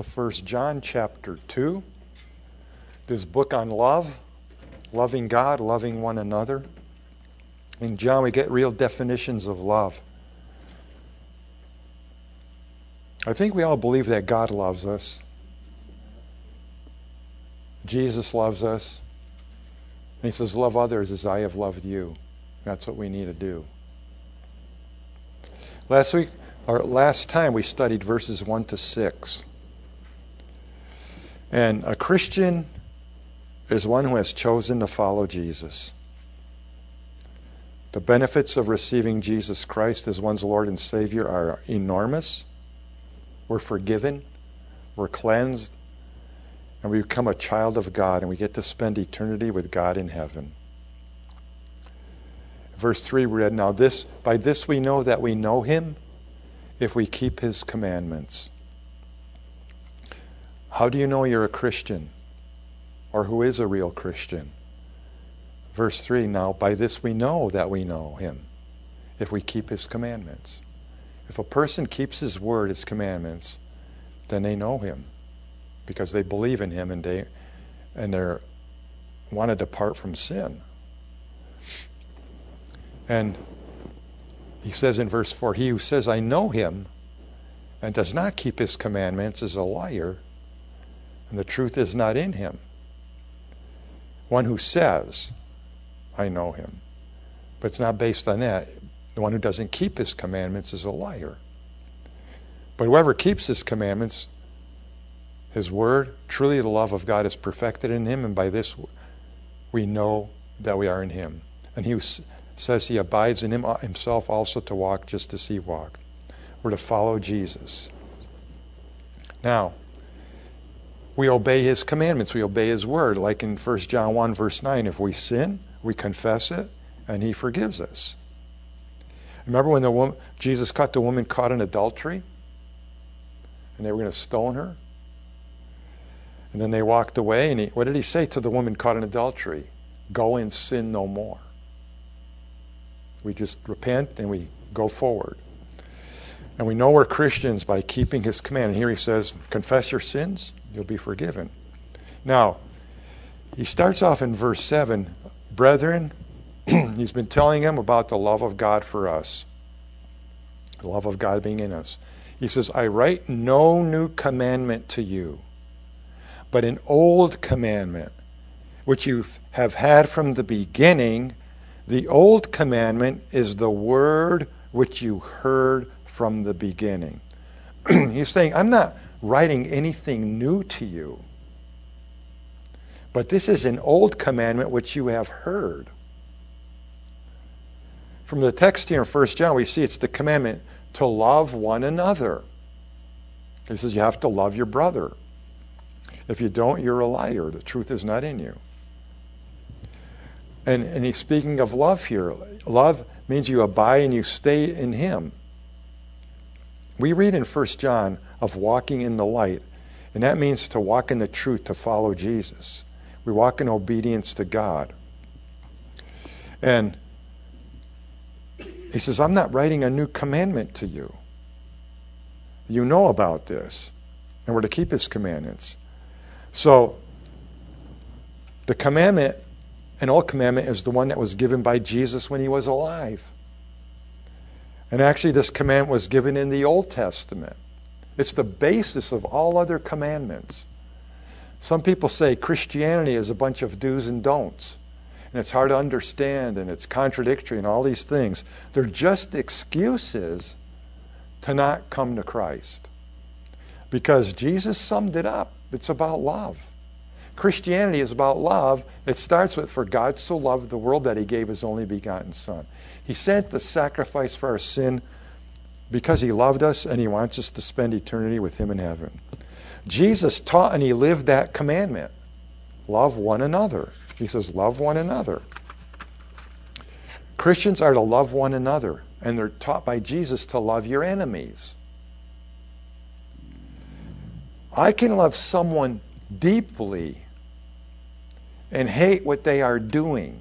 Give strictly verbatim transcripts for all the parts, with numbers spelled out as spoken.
to First John chapter two. This book on love, loving God, loving one another. In John, we get real definitions of love. I think we all believe that God loves us. Jesus loves us. And he says, love others as I have loved you. That's what we need to do. Last week, or last time, we studied verses one to six. And a Christian is one who has chosen to follow Jesus. The benefits of receiving Jesus Christ as one's Lord and Savior are enormous. We're forgiven, we're cleansed, and we become a child of God, and we get to spend eternity with God in heaven. Verse three we read, Now this, by this we know that we know Him, if we keep His commandments. How do you know you're a Christian? Or who is a real Christian? Verse three, Now by this we know that we know Him, if we keep His commandments. If a person keeps His word, His commandments, then they know Him, because they believe in Him and they and they want to depart from sin. And he says in verse four, He who says, I know Him, and does not keep His commandments is a liar, and the truth is not in him. One who says, I know Him, but it's not based on that. The one who doesn't keep His commandments is a liar. But whoever keeps His commandments, His word, truly the love of God is perfected in him, and by this we know that we are in Him. And he who says he abides in Him himself also to walk just as He walked. We're to follow Jesus. Now, we obey His commandments. We obey His word. Like in First John one, verse nine, if we sin, we confess it, and He forgives us. Remember when the woman, Jesus caught the woman caught in adultery? And they were going to stone her? And then they walked away, and he, what did He say to the woman caught in adultery? Go and sin no more. We just repent and we go forward. And we know we're Christians by keeping His command. And here He says, confess your sins, you'll be forgiven. Now, He starts off in verse seven, brethren, He's been telling them about the love of God for us. The love of God being in us. He says, I write no new commandment to you, but an old commandment, which you have had from the beginning. The old commandment is the word which you heard from the beginning. He's saying, I'm not writing anything new to you, but this is an old commandment which you have heard. From the text here in First John, we see it's the commandment to love one another. He says you have to love your brother. If you don't, you're a liar. The truth is not in you. And, and he's speaking of love here. Love means you abide and you stay in Him. We read in First John of walking in the light, and that means to walk in the truth, to follow Jesus. We walk in obedience to God. And he says, I'm not writing a new commandment to you. You know about this, and we're to keep His commandments. So, the commandment, an old commandment, is the one that was given by Jesus when He was alive. And actually, this commandment was given in the Old Testament. It's the basis of all other commandments. Some people say Christianity is a bunch of do's and don'ts. And it's hard to understand, and it's contradictory, and all these things. They're just excuses to not come to Christ. Because Jesus summed it up. It's about love. Christianity is about love. It starts with, for God so loved the world that He gave His only begotten Son. He sent the sacrifice for our sin because He loved us and He wants us to spend eternity with Him in heaven. Jesus taught and He lived that commandment. Love one another. He says, love one another. Christians are to love one another, and they're taught by Jesus to love your enemies. I can love someone deeply and hate what they are doing.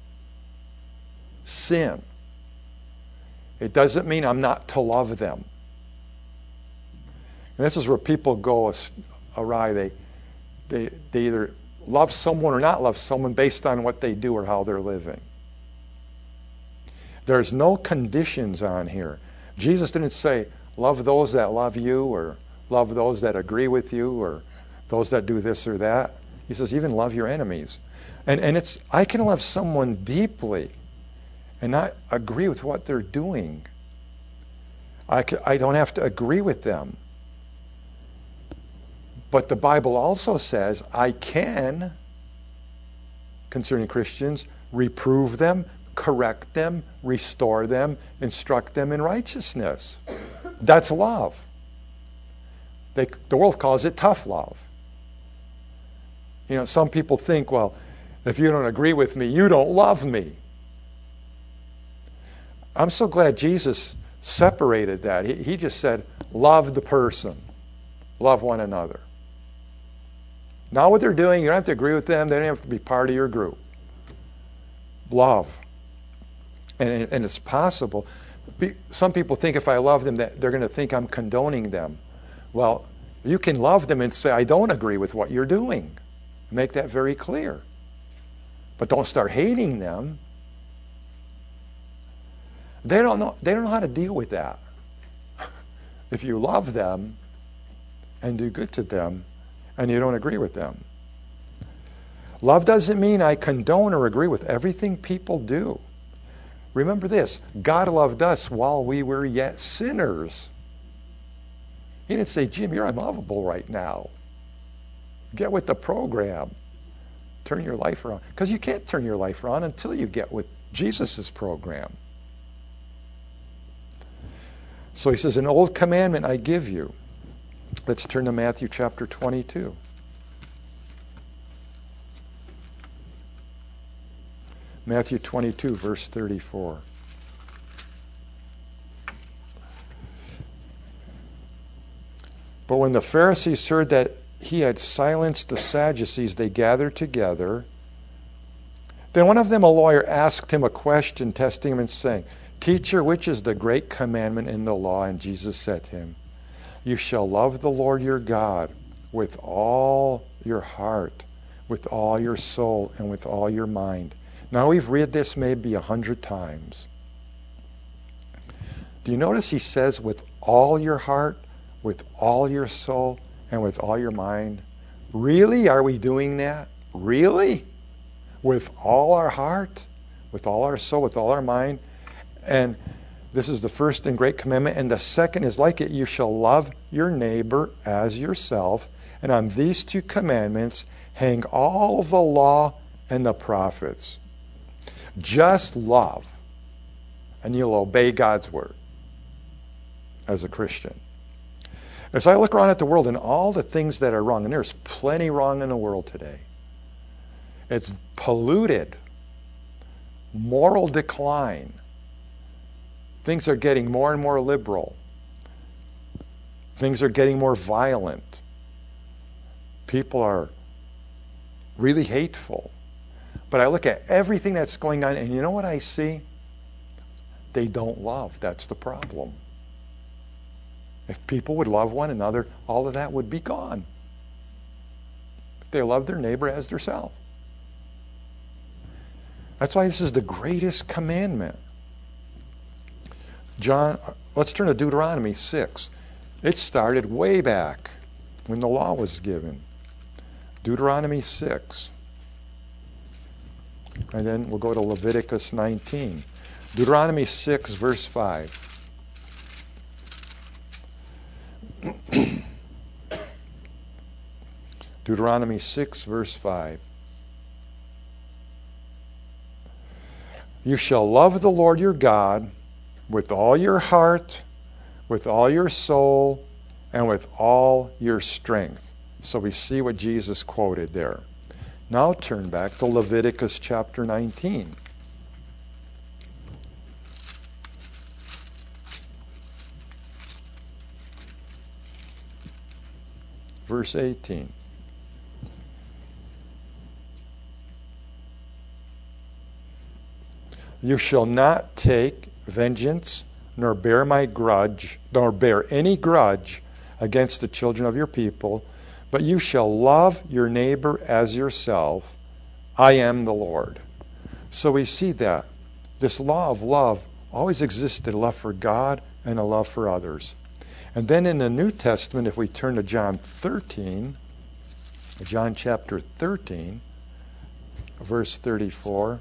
Sin. It doesn't mean I'm not to love them. And this is where people go awry. They, they, they either love someone or not love someone based on what they do or how they're living. There's no conditions on here. Jesus didn't say, love those that love you, or love those that agree with you, or those that do this or that. He says, even love your enemies. And, and it's, I can love someone deeply and not agree with what they're doing. I, can, I don't have to agree with them. But the Bible also says I can, concerning Christians, reprove them, correct them, restore them, instruct them in righteousness. That's love. They, the world calls it tough love. You know, some people think, well, if you don't agree with me, you don't love me. I'm so glad Jesus separated that. He, he just said, love the person. Love one another. Not what they're doing. You don't have to agree with them. They don't have to be part of your group. Love. And, and it's possible. Some people think if I love them, that they're going to think I'm condoning them. Well, you can love them and say, I don't agree with what you're doing. Make that very clear. But don't start hating them. They don't know, they don't know how to deal with that. If you love them and do good to them and you don't agree with them. Love doesn't mean I condone or agree with everything people do. Remember this, God loved us while we were yet sinners. He didn't say, Jim, you're unlovable right now. Get with the program. Turn your life around. Because you can't turn your life around until you get with Jesus' program. So he says, an old commandment I give you. Let's turn to Matthew chapter twenty-two. Matthew twenty-two, verse thirty-four. But when the Pharisees heard that he had silenced the Sadducees, they gathered together. Then one of them, a lawyer, asked him a question, testing him and saying, Teacher, which is the great commandment in the law? And Jesus said to him, You shall love the Lord your God with all your heart, with all your soul, and with all your mind. Now we've read this maybe a hundred times. Do you notice he says with all your heart, with all your soul, and with all your mind? Really? Are we doing that? Really? With all our heart, with all our soul, with all our mind? And this is the first and great commandment. And the second is like it. You shall love your neighbor as yourself. And on these two commandments hang all the law and the prophets. Just love. And you'll obey God's word as a Christian. As I look around at the world and all the things that are wrong, and there's plenty wrong in the world today. It's polluted. Moral decline. Things are getting more and more liberal. Things are getting more violent. People are really hateful. But I look at everything that's going on, and you know what I see? They don't love. That's the problem. If people would love one another, all of that would be gone. If they love their neighbor as themselves. That's why this is the greatest commandment. John, let's turn to Deuteronomy six. It started way back when the law was given. Deuteronomy six. And then we'll go to Leviticus nineteen. Deuteronomy six, verse five. Deuteronomy six, verse five. You shall love the Lord your God with all your heart, with all your soul, and with all your strength. So we see what Jesus quoted there. Now turn back to Leviticus chapter nineteen. Verse eighteen. You shall not take vengeance, nor bear my grudge, nor bear any grudge against the children of your people, but you shall love your neighbor as yourself. I am the Lord. So we see that this law of love always existed, a love for God and a love for others. And then in the New Testament, if we turn to John thirteen, John chapter thirteen, verse thirty-four.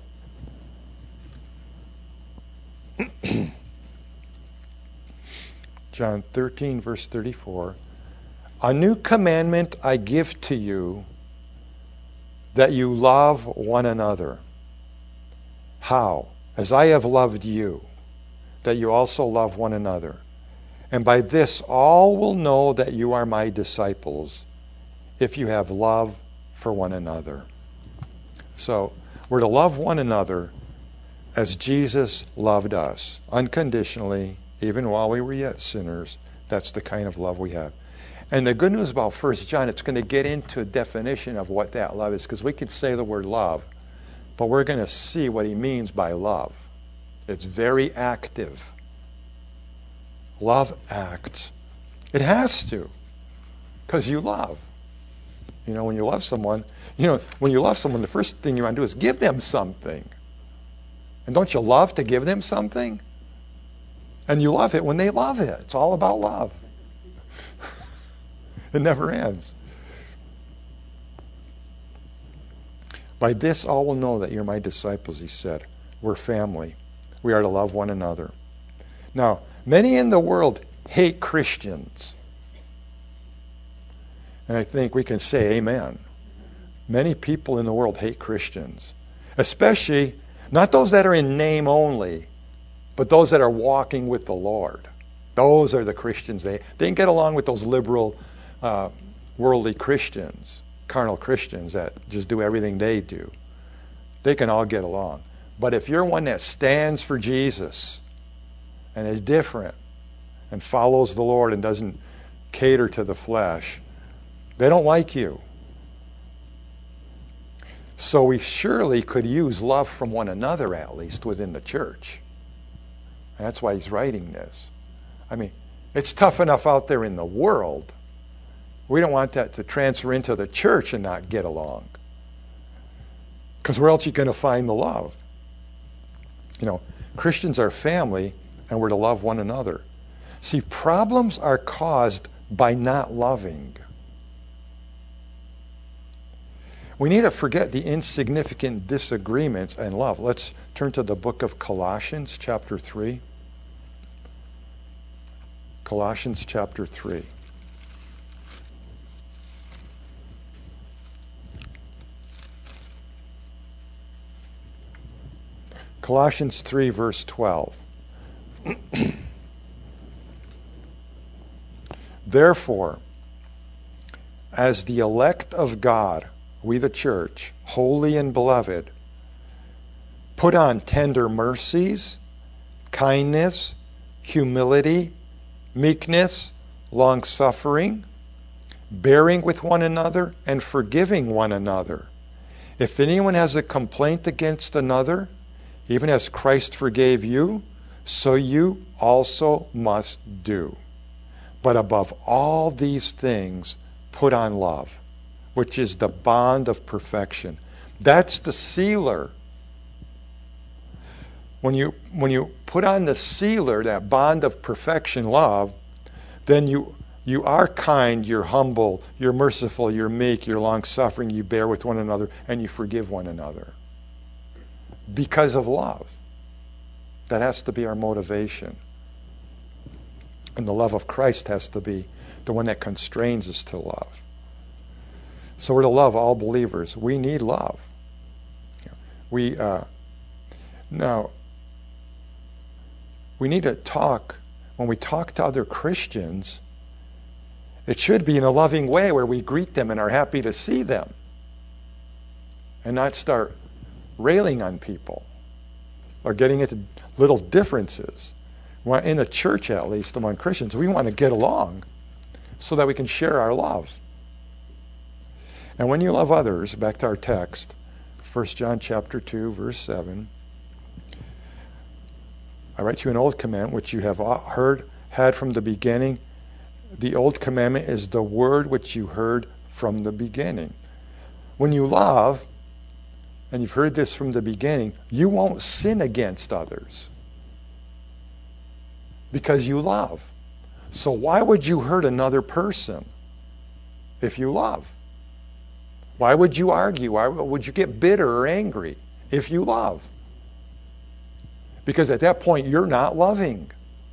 John thirteen, verse thirty-four. A new commandment I give to you, that you love one another. How? As I have loved you, that you also love one another. And by this all will know that you are my disciples, if you have love for one another. So, we're to love one another as Jesus loved us, unconditionally, even while we were yet sinners. That's the kind of love we have. And the good news about First John, it's going to get into a definition of what that love is, because we could say the word love, but we're going to see what he means by love. It's very active. Love acts. It has to, because you love. You know, when you love someone, you know, when you love someone, the first thing you want to do is give them something. And don't you love to give them something? And you love it when they love it. It's all about love. It never ends. By this all will know that you're my disciples, he said. We're family. We are to love one another. Now, many in the world hate Christians. And I think we can say amen. Many people in the world hate Christians. Especially, not those that are in name only, but those that are walking with the Lord. Those are the Christians. They, they can get along with those liberal, uh, worldly Christians, carnal Christians that just do everything they do. They can all get along. But if you're one that stands for Jesus and is different and follows the Lord and doesn't cater to the flesh, they don't like you. So we surely could use love from one another, at least within the church. And that's why he's writing this. I mean, it's tough enough out there in the world. We don't want that to transfer into the church and not get along. Because where else are you going to find the love? You know, Christians are family, and we're to love one another. See, problems are caused by not loving. We need to forget the insignificant disagreements and love. Let's turn to the book of Colossians, chapter three. Colossians, chapter three. Colossians three, verse twelve. Therefore, as the elect of God, we the church, holy and beloved, put on tender mercies, kindness, humility, meekness, long-suffering, bearing with one another and forgiving one another. If anyone has a complaint against another, even as Christ forgave you, so you also must do. But above all these things, put on love, which is the bond of perfection. That's the sealer. When you, when you put on the sealer, that bond of perfection, love, then you, you are kind, you're humble, you're merciful, you're meek, you're long-suffering, you bear with one another, and you forgive one another. Because of love. That has to be our motivation. And the love of Christ has to be the one that constrains us to love. So we're to love all believers. We need love. We uh, now we need to talk, when we talk to other Christians, it should be in a loving way where we greet them and are happy to see them. And not start railing on people or getting into little differences. Well, in the church, at least among Christians, we want to get along so that we can share our love. And when you love others, back to our text, First John chapter two, verse seven, I write you an old commandment which you have heard, had from the beginning. The old commandment is the word which you heard from the beginning. When you love, and you've heard this from the beginning, you won't sin against others because you love. So why would you hurt another person if you love? Why would you argue? Why would you get bitter or angry if you love? Because at that point, you're not loving.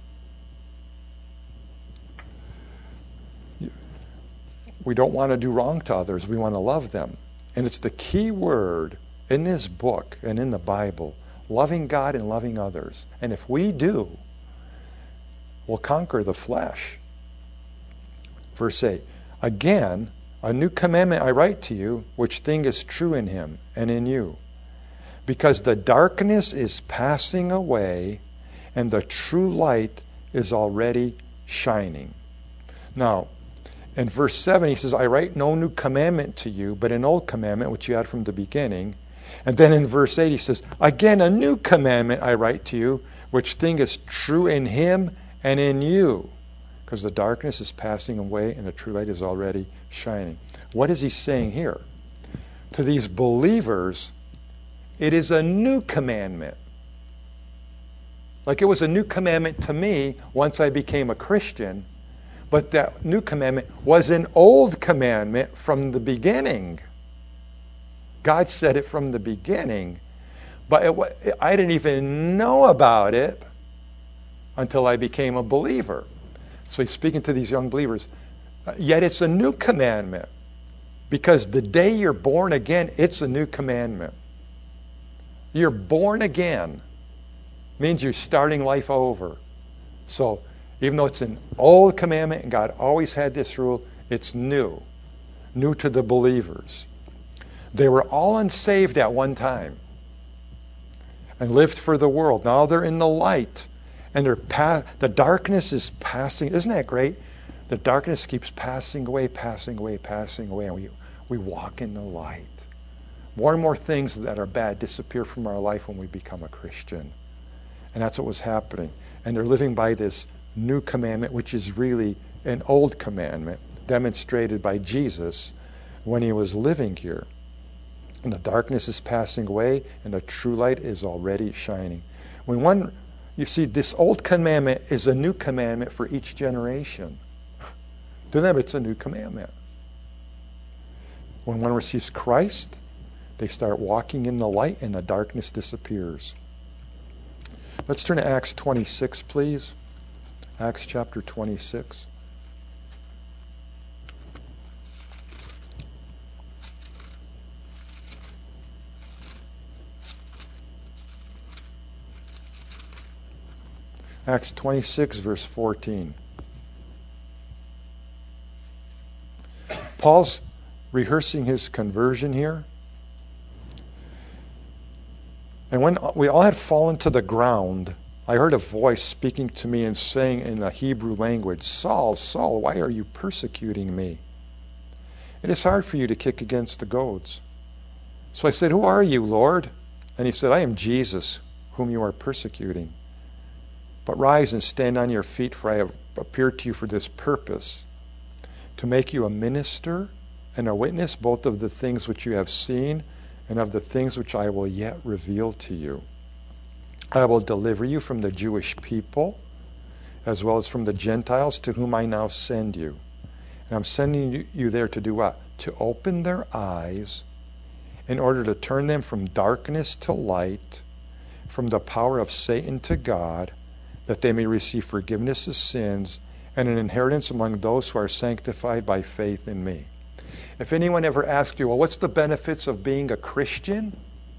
We don't want to do wrong to others. We want to love them. And it's the key word in this book and in the Bible, loving God and loving others. And if we do, we'll conquer the flesh. Verse eight, again, a new commandment I write to you, which thing is true in him and in you. Because the darkness is passing away and the true light is already shining. Now, in verse seven, he says, I write no new commandment to you, but an old commandment which you had from the beginning. And then in verse eight, he says, again, a new commandment I write to you, which thing is true in him and in you. Because the darkness is passing away and the true light is already shining. What is he saying here? To these believers, it is a new commandment. Like it was a new commandment to me once I became a Christian, but that new commandment was an old commandment from the beginning. God said it from the beginning, but it, I didn't even know about it until I became a believer. So he's speaking to these young believers. Yet it's a new commandment, because the day you're born again, it's a new commandment. You're born again. Means you're starting life over. So even though it's an old commandment and God always had this rule, it's new. New to the believers. They were all unsaved at one time and lived for the world. Now they're in the light, and they're pa- the darkness is passing. Isn't that great? The darkness keeps passing away, passing away, passing away, and we, we walk in the light. More and more things that are bad disappear from our life when we become a Christian. And that's what was happening. And they're living by this new commandment, which is really an old commandment demonstrated by Jesus when he was living here. And the darkness is passing away, and the true light is already shining. When one, you see, this old commandment is a new commandment for each generation. To them, it's a new commandment. When one receives Christ, they start walking in the light, and the darkness disappears. Let's turn to Acts twenty-six, please. Acts chapter twenty-six. Acts twenty-six, verse fourteen. Paul's rehearsing his conversion here. And when we all had fallen to the ground, I heard a voice speaking to me and saying in the Hebrew language, Saul, Saul, why are you persecuting me? It is hard for you to kick against the goads. So I said, who are you, Lord? And he said, I am Jesus, whom you are persecuting. But rise and stand on your feet, for I have appeared to you for this purpose, to make you a minister and a witness both of the things which you have seen and of the things which I will yet reveal to you. I will deliver you from the Jewish people, as well as from the Gentiles to whom I now send you. And I'm sending you there to do what? To open their eyes in order to turn them from darkness to light, from the power of Satan to God, that they may receive forgiveness of sins and an inheritance among those who are sanctified by faith in me. If anyone ever asks you, well, what's the benefits of being a Christian?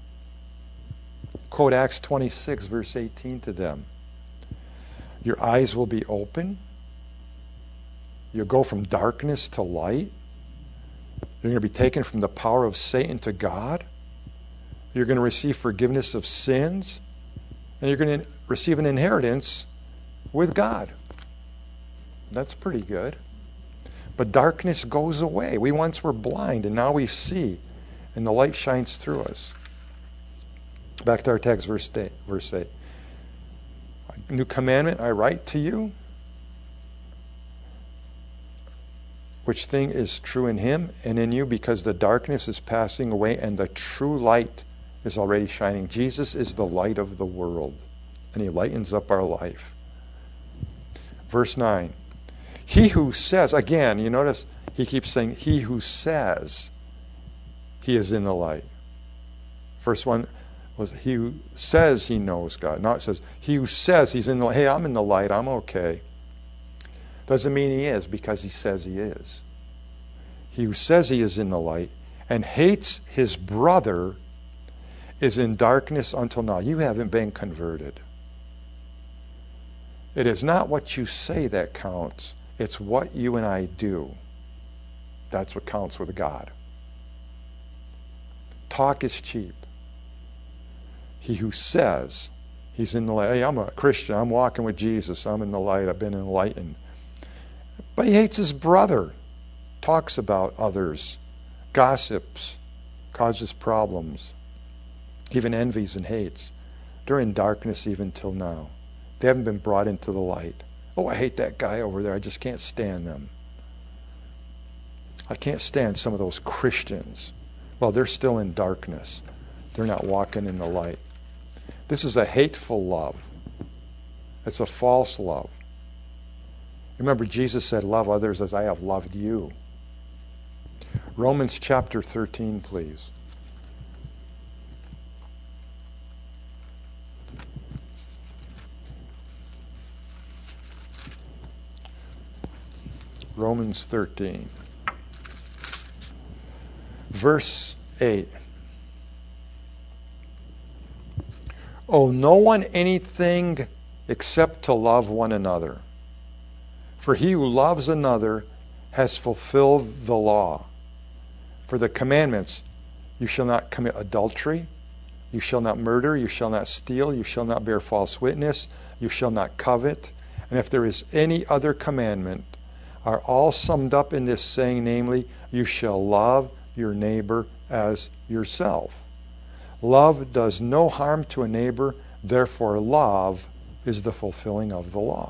Quote Acts twenty-six, verse eighteen to them. Your eyes will be open. You'll go from darkness to light. You're going to be taken from the power of Satan to God. You're going to receive forgiveness of sins. And you're going to receive an inheritance with God. That's pretty good. But darkness goes away. We once were blind, and now we see, and the light shines through us. Back to our text, verse eight. Verse eight. A new commandment I write to you, which thing is true in him and in you, because the darkness is passing away and the true light is already shining. Jesus is the light of the world, and he lightens up our life. Verse nine. He who says, again, you notice he keeps saying, he who says he is in the light. First one was he who says he knows God. Now it says, he who says he's in the light. Hey, I'm in the light, I'm okay. Doesn't mean he is, because he says he is. He who says he is in the light and hates his brother is in darkness until now. You haven't been converted. It is not what you say that counts. It's what you and I do. That's what counts with God. Talk is cheap. He who says he's in the light. Hey, I'm a Christian. I'm walking with Jesus. I'm in the light. I've been enlightened. But he hates his brother. Talks about others. Gossips. Causes problems. Even envies and hates. They're in darkness even till now. They haven't been brought into the light. Oh, I hate that guy over there. I just can't stand them. I can't stand some of those Christians. Well, they're still in darkness. They're not walking in the light. This is a hateful love. It's a false love. Remember, Jesus said, love others as I have loved you. Romans chapter thirteen, please. Romans thirteen. Verse eight. Owe no one anything except to love one another. For he who loves another has fulfilled the law. For the commandments, you shall not commit adultery, you shall not murder, you shall not steal, you shall not bear false witness, you shall not covet. And if there is any other commandment, are all summed up in this saying, namely, you shall love your neighbor as yourself. Love does no harm to a neighbor, therefore love is the fulfilling of the law.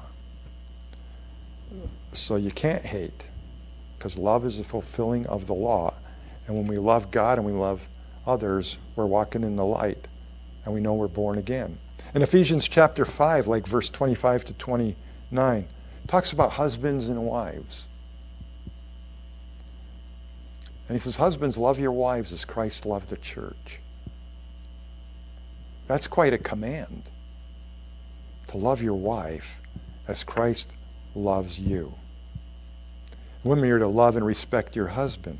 So you can't hate, because love is the fulfilling of the law. And when we love God and we love others, we're walking in the light, and we know we're born again. In Ephesians chapter five, like verse twenty-five to twenty-nine, talks about husbands and wives. And he says, husbands, love your wives as Christ loved the church. That's quite a command, to love your wife as Christ loves you. Women, you're to love and respect your husband.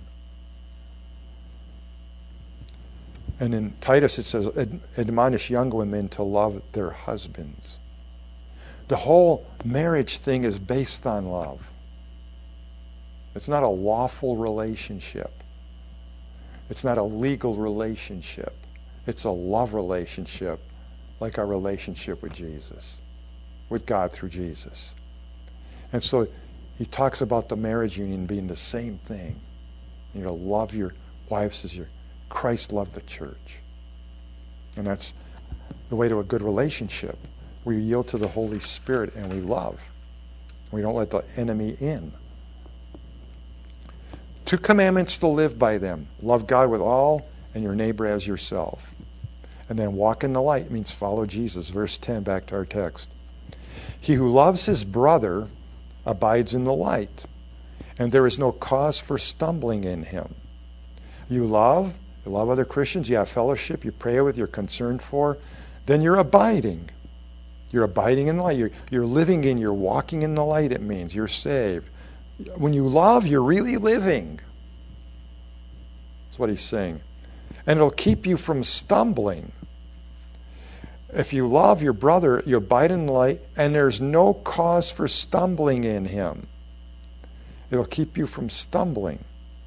And in Titus it says, Ad- admonish young women to love their husbands. The whole marriage thing is based on love. It's not a lawful relationship. It's not a legal relationship. It's a love relationship, like our relationship with Jesus, with God through Jesus. And so he talks about the marriage union being the same thing. You know, love your wives as your Christ loved the church. And that's the way to a good relationship. We yield to the Holy Spirit and we love. We don't let the enemy in. Two commandments to live by them. Love God with all and your neighbor as yourself. And then walk in the light means follow Jesus. Verse ten, back to our text. He who loves his brother abides in the light, and there is no cause for stumbling in him. You love, you love other Christians, you have fellowship, you pray with, you're concerned for, then you're abiding. You're abiding in the light. You're, you're living in, you're walking in the light, it means. You're saved. When you love, you're really living. That's what he's saying. And it'll keep you from stumbling. If you love your brother, you abide in the light, and there's no cause for stumbling in him. It'll keep you from stumbling.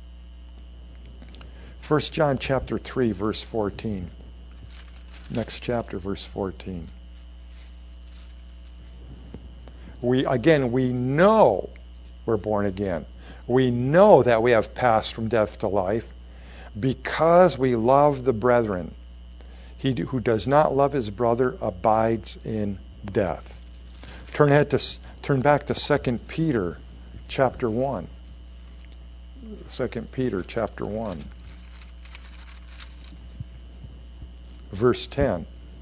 First John chapter three, verse fourteen. Next chapter, verse fourteen. We again, we know we're born again. We know that we have passed from death to life because we love the brethren. He who does not love his brother abides in death. Turn ahead to turn back to Second Peter chapter one. Second Peter chapter one, verse ten.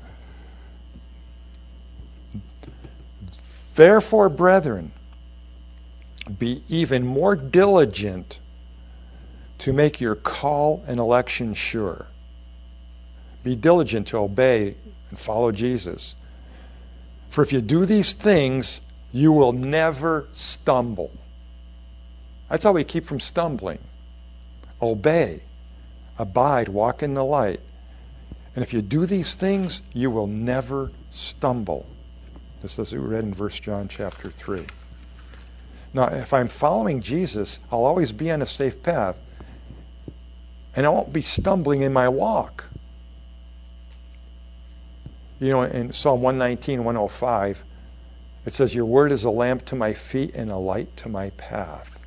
Therefore, brethren, be even more diligent to make your call and election sure. Be diligent to obey and follow Jesus. For if you do these things, you will never stumble. That's how we keep from stumbling. Obey, abide, walk in the light. And if you do these things, you will never stumble. This is what we read in verse John chapter three. Now, if I'm following Jesus, I'll always be on a safe path. And I won't be stumbling in my walk. You know, in Psalm one nineteen, one oh five, it says, your word is a lamp to my feet and a light to my path.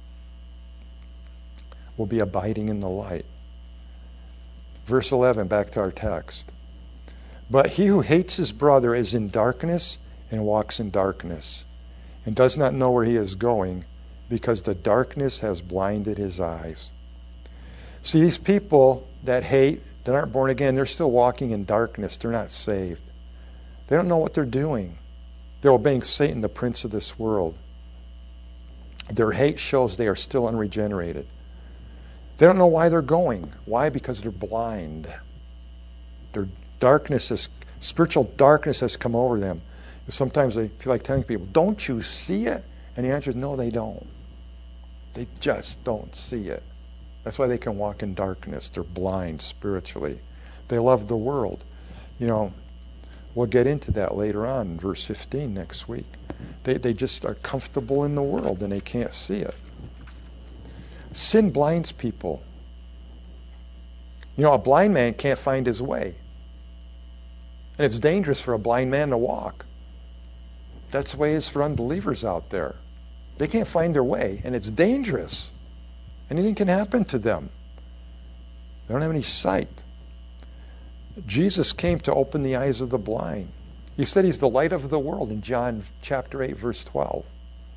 We'll be abiding in the light. Verse eleven, back to our text. But he who hates his brother is in darkness and walks in darkness, and does not know where he is going, because the darkness has blinded his eyes. See, these people that hate, that aren't born again, they're still walking in darkness. They're not saved. They don't know what they're doing. They're obeying Satan, the prince of this world. Their hate shows they are still unregenerated. They don't know why they're going. Why? Because they're blind. Their darkness is, spiritual darkness has come over them. Sometimes they feel like telling people, don't you see it? And the answer is, no, they don't. They just don't see it. That's why they can walk in darkness. They're blind spiritually. They love the world. You know, we'll get into that later on in verse fifteen next week. They, they just are comfortable in the world and they can't see it. Sin blinds people. You know, a blind man can't find his way. And it's dangerous for a blind man to walk. That's the way it is for unbelievers out there. They can't find their way, and it's dangerous. Anything can happen to them. They don't have any sight. Jesus came to open the eyes of the blind. He said he's the light of the world in John chapter eight, verse twelve.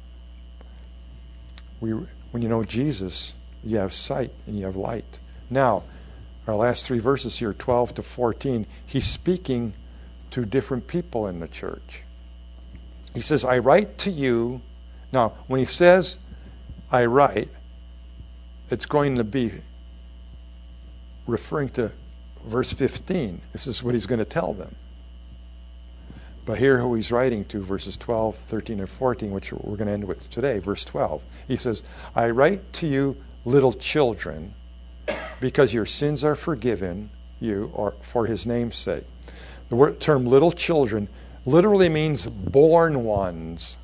We, when you know Jesus, you have sight and you have light. Now, our last three verses here, twelve to fourteen, he's speaking to different people in the church. He says, I write to you. Now, when he says, I write, it's going to be referring to verse fifteen. This is what he's going to tell them. But here who he's writing to, verses twelve, thirteen, and fourteen, which we're going to end with today, verse twelve. He says, I write to you, little children, because your sins are forgiven you, or for his name's sake. The word, term little children literally means born ones.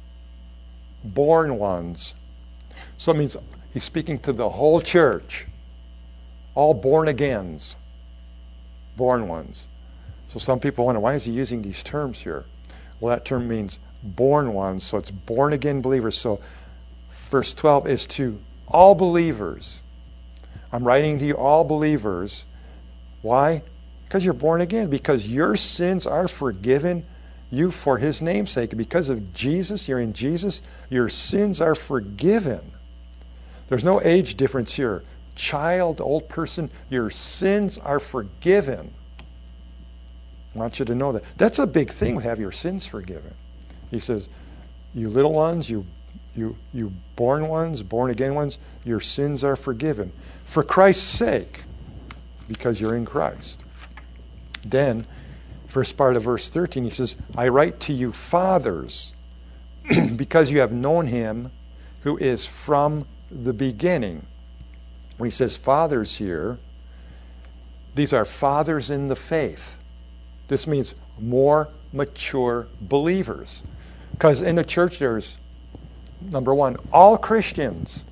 Born ones. So it means he's speaking to the whole church. All born agains. Born ones. So some people wonder, why is he using these terms here? Well, that term means born ones, so it's born again believers. So verse twelve is to all believers. I'm writing to you, all believers. Why? Because you're born again. Because your sins are forgiven you for his name's sake. Because of Jesus, you're in Jesus, your sins are forgiven. There's no age difference here. Child, old person, your sins are forgiven. I want you to know that. That's a big thing, to have your sins forgiven. He says, you little ones, you you you born ones, born again ones, your sins are forgiven. For Christ's sake, because you're in Christ. Then, first part of verse thirteen, he says, I write to you, fathers, because you have known him who is from the beginning. When he says fathers here, these are fathers in the faith. This means more mature believers. Because in the church there's, number one, all Christians.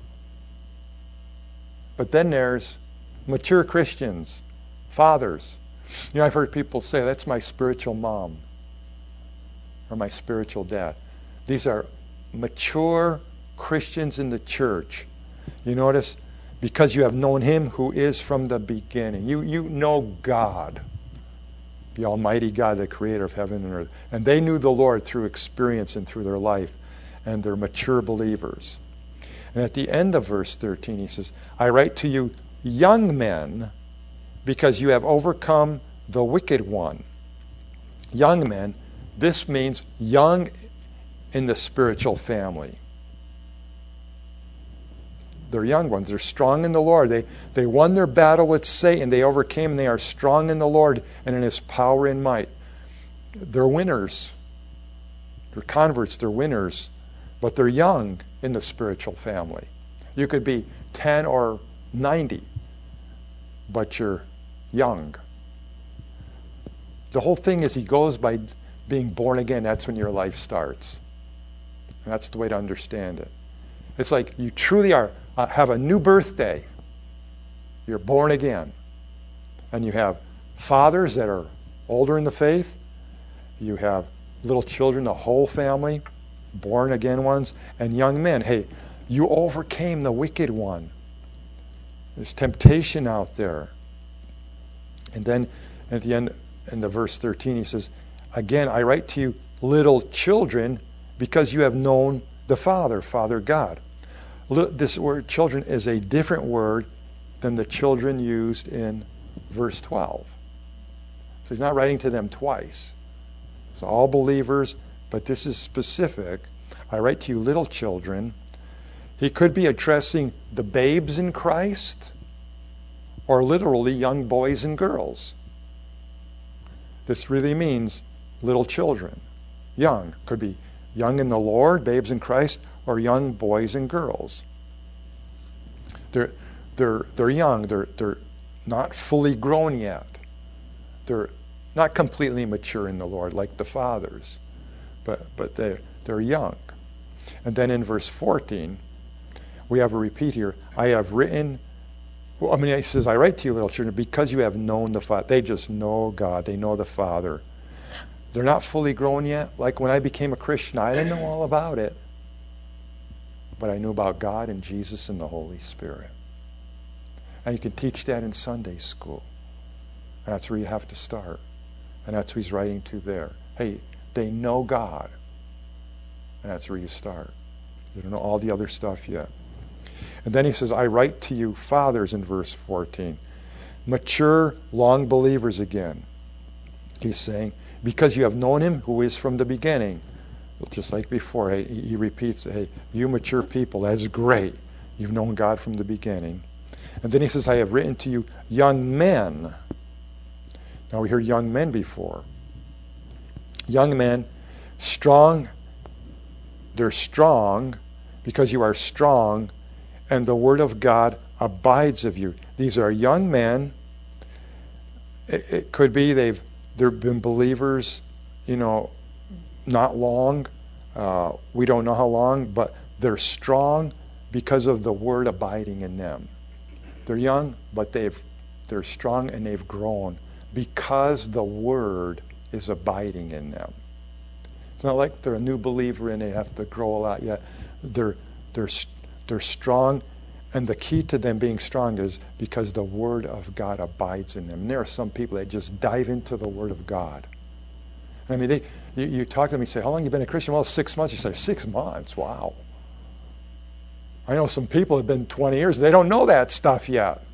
But then there's mature Christians, fathers. You know, I've heard people say, that's my spiritual mom or my spiritual dad. These are mature Christians in the church. You notice, because you have known him who is from the beginning. You, you know God, the Almighty God, the creator of heaven and earth. And they knew the Lord through experience and through their life. And they're mature believers. And at the end of verse thirteen, he says, I write to you, young men, because you have overcome the wicked one. Young men, this means young in the spiritual family. They're young ones. They're strong in the Lord. They, they won their battle with Satan. They overcame, and they are strong in the Lord and in his power and might. They're winners. They're converts. They're winners. But they're young in the spiritual family. You could be ten or ninety, but you're young. The whole thing is he goes by being born again. That's when your life starts. And that's the way to understand it. It's like you truly are uh, have a new birthday. You're born again. And you have fathers that are older in the faith. You have little children, the whole family, born again ones, and young men. Hey, you overcame the wicked one. There's temptation out there. And then at the end, in the verse thirteen, he says, again, I write to you, little children, because you have known the Father, Father God. This word children is a different word than the children used in verse twelve. So he's not writing to them twice. It's all believers, but this is specific. I write to you, little children. He could be addressing the babes in Christ, or literally young boys and girls. This really means little children. Young. Could be young in the Lord, babes in Christ, or young boys and girls. They're, they're, they're young. They're, they're not fully grown yet. They're not completely mature in the Lord like the fathers, but, but they're, they're young. And then in verse fourteen, we have a repeat here. I have written, well, I mean, he says, I write to you, little children, because you have known the Father. They just know God. They know the Father. They're not fully grown yet. Like when I became a Christian, I didn't know all about it. But I knew about God and Jesus and the Holy Spirit. And you can teach that in Sunday school. And that's where you have to start. And that's who he's writing to there. Hey, they know God. And that's where you start. You don't know all the other stuff yet. And then he says, I write to you, fathers, in verse fourteen. Mature, long believers again. He's saying, because you have known him who is from the beginning. Just like before, hey, he repeats, hey, you mature people, that's great. You've known God from the beginning. And then he says, I have written to you, young men. Now we heard young men before. Young men, strong. They're strong because you are strong, and the word of God abides of you. These are young men. It, it could be they've they've been believers, you know, not long. Uh, we don't know how long, but they're strong because of the word abiding in them. They're young, but they've they're strong and they've grown because the word is abiding in them. It's not like they're a new believer and they have to grow a lot yet. They're they're they're strong, and the key to them being strong is because the word of God abides in them. And there are some people that just dive into the word of God. I mean, they, you, you talk to them and say, how long have you been a Christian? Well, six months. You say, six months? Wow. I know some people have been twenty years. They don't know that stuff yet.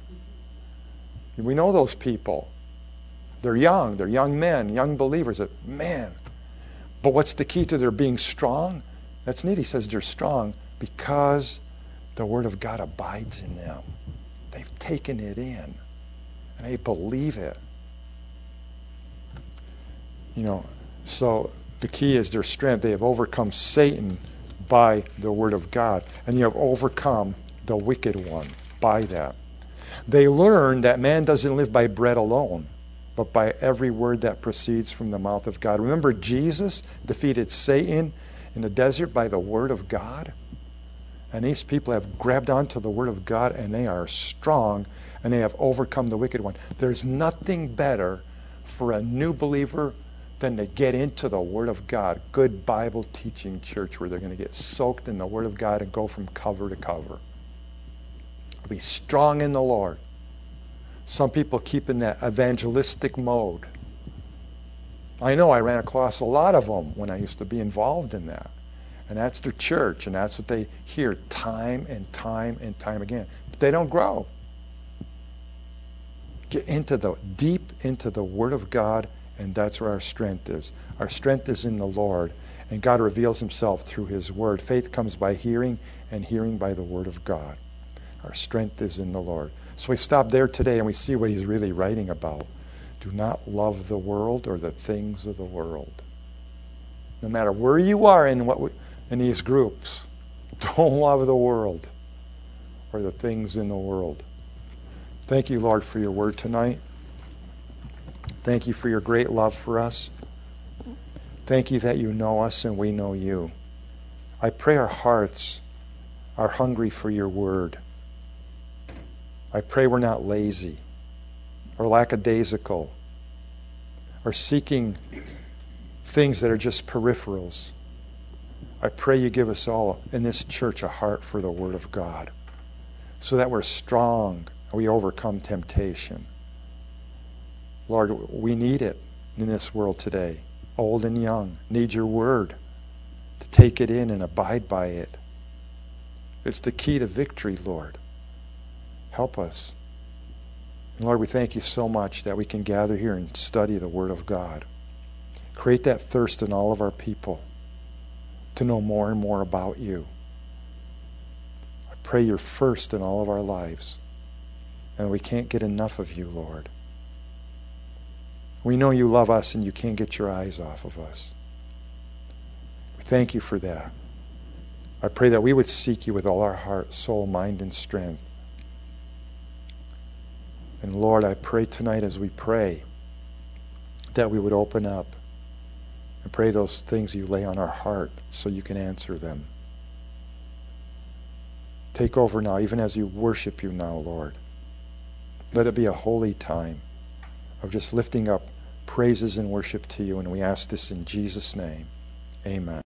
We know those people. They're young. They're young men, young believers. That, man. But what's the key to their being strong? That's neat. He says they're strong because the word of God abides in them. They've taken it in. And they believe it. You know, so the key is their strength. They have overcome Satan by the word of God. And you have overcome the wicked one by that. They learn that man doesn't live by bread alone, but by every word that proceeds from the mouth of God. Remember, Jesus defeated Satan in the desert by the word of God? And these people have grabbed onto the word of God, and they are strong, and they have overcome the wicked one. There's nothing better for a new believer than to get into the word of God. Good Bible teaching church where they're going to get soaked in the word of God and go from cover to cover. Be strong in the Lord. Some people keep in that evangelistic mode. I know I ran across a lot of them when I used to be involved in that. And that's their church, and that's what they hear time and time and time again. But they don't grow. Get into the deep into the Word of God, and that's where our strength is. Our strength is in the Lord, and God reveals himself through his Word. Faith comes by hearing, and hearing by the Word of God. Our strength is in the Lord. So we stop there today, and we see what he's really writing about. Do not love the world or the things of the world. No matter where you are in what we, in these groups, don't love the world or the things in the world. Thank you, Lord, for your word tonight. Thank you for your great love for us. Thank you that you know us and we know you. I pray our hearts are hungry for your word. I pray we're not lazy or lackadaisical or seeking things that are just peripherals. I pray you give us all in this church a heart for the Word of God so that we're strong and we overcome temptation. Lord, we need it in this world today. Old and young need your Word to take it in and abide by it. It's the key to victory, Lord. Help us. And Lord, we thank you so much that we can gather here and study the Word of God. Create that thirst in all of our people to know more and more about you. I pray you're first in all of our lives, and we can't get enough of you, Lord. We know you love us and you can't get your eyes off of us. We thank you for that. I pray that we would seek you with all our heart, soul, mind, and strength. And Lord, I pray tonight as we pray that we would open up and pray those things you lay on our heart so you can answer them. Take over now, even as you worship you now, Lord. Let it be a holy time of just lifting up praises and worship to you, and we ask this in Jesus' name. Amen.